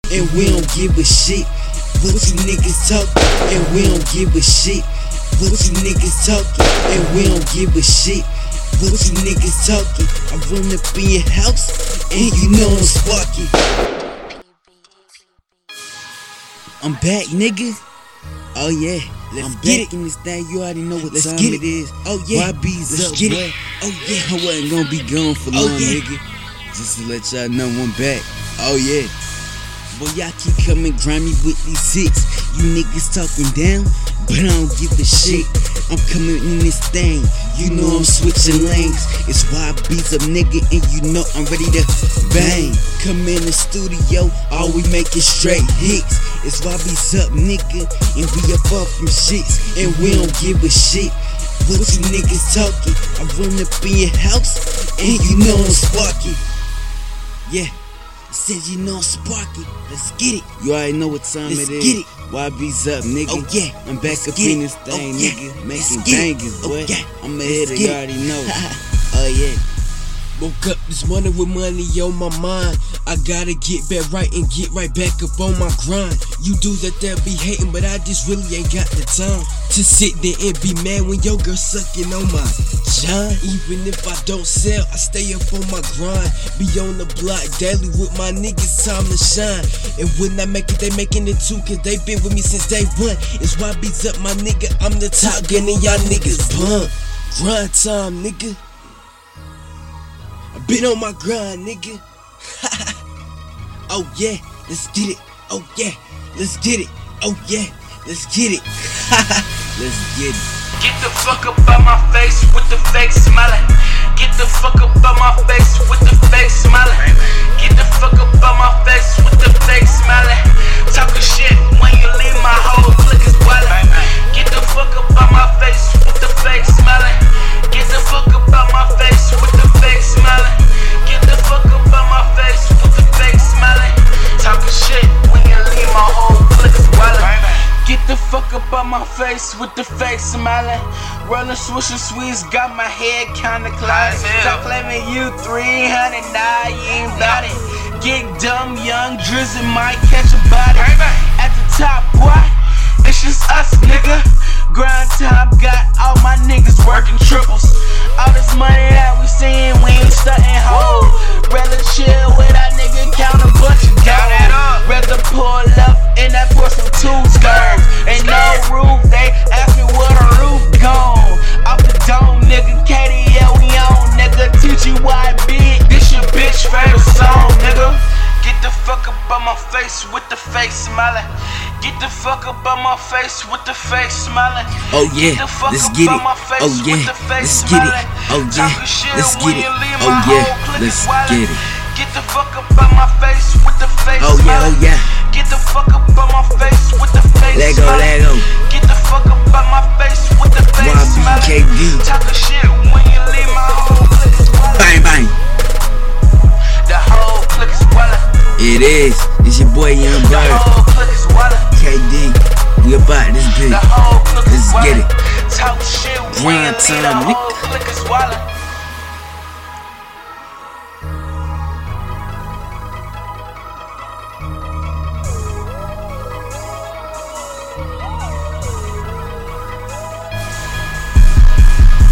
and we don't give a shit what you niggas talking, and we don't give a shit what you niggas talking, and we don't give a shit what you niggas talking. I run up in your house, and you know I'm sparking. I'm back, nigga. Oh yeah, let's get it in this thing. You already know what time it is. Oh yeah, YB's up, boy. Oh yeah, I wasn't gonna be gone for long, nigga. Just to let y'all know I'm back. Oh yeah. Boy, y'all keep coming grimy with these hits. You niggas talking down, but I don't give a shit. I'm coming in this thing, you know I'm switching lanes. It's YB's up, nigga, and you know I'm ready to bang. Come in the studio, all we making straight hits. It's YB's up, nigga, and we up off them shits, and we don't give a shit what you niggas talking. I run up in your house, and you know I'm sparking. Yeah. Said you know I'm sparky, let's get it. You already know what time it is. Let's get it. YB's up, nigga. Oh yeah, I'm back up in this thing, nigga. Making bangers, boy. I'm a hitter, you already know. Oh yeah. Woke up this morning with money on my mind. I gotta get back right and get right back up on my grind. You dudes that there be hating, but I just really ain't got the time to sit there and be mad when your girl sucking on my shine. Even if I don't sell, I stay up on my grind. Be on the block daily with my niggas, time to shine. And when I make it, they making it too, cause they been with me since day one. It's YB's up, my nigga, I'm the top gun and y'all niggas bump. Grind time, nigga. I been on my grind, nigga. Oh yeah, let's get it. Oh yeah, let's get it. Oh yeah, let's get it. Let's get it. Get the fuck up out my face with the fake smiling. Get the fuck up out my face with the fake smiling. Get the fuck up out my face with the fake smiling. Talking shit when you leave my whole clique is wildin'. Get the fuck up out my face with the fake smiling. Get the fuck up out my face with the fake smiling. Get the fuck up out my face with the fake smiling. Talking shit when you leave my whole clique is wildin'. Get the fuck up out my face with the fake smiling. Rollin' swisher sweets, got my head kinda clouded. Stop claiming you 300, nah, you ain't bout it. Get dumb, young Drizzy might catch a body. At the top, boy, it's just us, nigga. Grind time, got all my niggas working triples. All this money that we seeing, we ain't stuntin' hoes. Rather chill with that nigga, count a bunch of dollars. Rather pull up in that Porsche with two skirts. Ain't no roof, they ask me where the roof gone. Off the dome, nigga, Katie, yeah, we on, nigga. TGYB, this your bitch favorite song, nigga. Get the fuck up on my face with the fake smiling. Get the fuck up on my face with the fake smiling. Oh yeah, let's get it. Oh yeah, let's get it. Oh yeah, let's get it. Oh yeah, let's get it. Get the fuck up on my face with the fake smiling. Oh yeah, oh yeah. Get the fuck up on my face with the fake smiling. Lego. Get the fuck up on my face with the fake smiling. YBKD. Talking shit when you leave my whole clique is wildin'. Bang bang. The whole clique is wildin'. It is. It's your boy Young Bird. KD. We about this bitch. Let's get it. Grind time, nigga.